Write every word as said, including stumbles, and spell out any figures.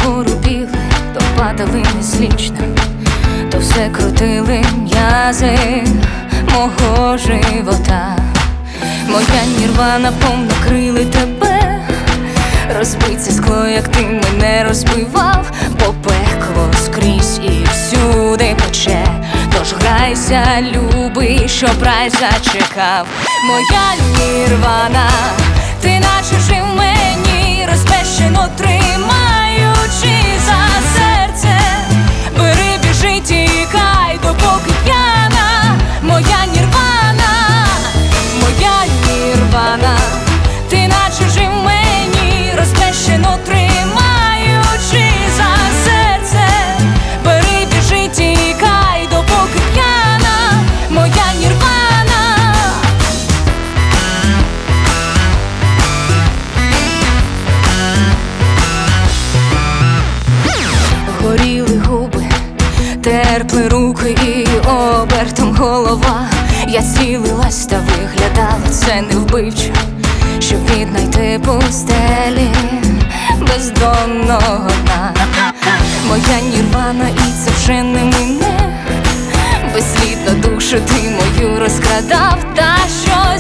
вгору бігли, то падали незлічно, то все крутили м'язи мого живота. Моя нірвана повно крили тебе, розбиться скло, як ти мене розбивав, бо пекло скрізь і всюди пече. Тож грайся, любий, щоб рай зачекав. Моя нірвана, ти наче жив мені, розпещено тримаючи за серце. Бери, біжи, тікай, допоки п'яна. Моя нірвана, моя нірвана, ти наче жив мені, розпещено тримаючи за серце. Бери, біжи, тікай, допоки п'яна. Моя нірвана. Горіли губи, терпли руки і обертом голова. Я цілилась та виглядала це невбивчо, щоб віднайти пустелі бездонного дна. Моя нірвана, і це вже не мене, безслідно душу ти мою розкрадав. Та що